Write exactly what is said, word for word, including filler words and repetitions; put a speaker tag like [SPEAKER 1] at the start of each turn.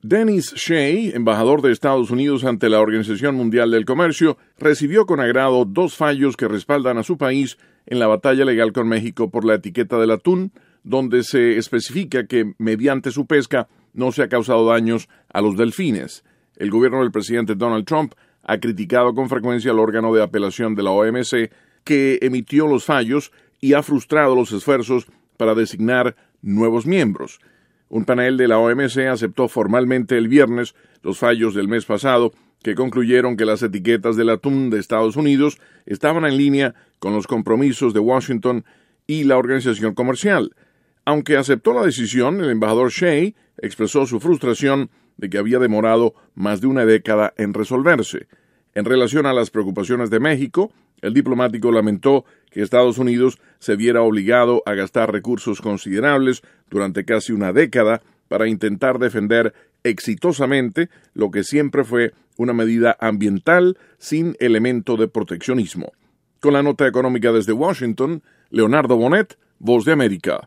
[SPEAKER 1] Dennis Shea, embajador de Estados Unidos ante la Organización Mundial del Comercio, recibió con agrado dos fallos que respaldan a su país en la batalla legal con México por la etiqueta del atún, donde se especifica que mediante su pesca no se ha causado daños a los delfines. El gobierno del presidente Donald Trump ha criticado con frecuencia al órgano de apelación de la O M C que emitió los fallos y ha frustrado los esfuerzos para designar nuevos miembros. Un panel de la O M C aceptó formalmente el viernes los fallos del mes pasado que concluyeron que las etiquetas del atún de Estados Unidos estaban en línea con los compromisos de Washington y la organización comercial. Aunque aceptó la decisión, el embajador Shea expresó su frustración de que había demorado más de una década en resolverse. En relación a las preocupaciones de México, el diplomático lamentó que Estados Unidos se viera obligado a gastar recursos considerables durante casi una década para intentar defender exitosamente lo que siempre fue una medida ambiental sin elemento de proteccionismo. Con la nota económica desde Washington, Leonardo Bonet, Voz de América.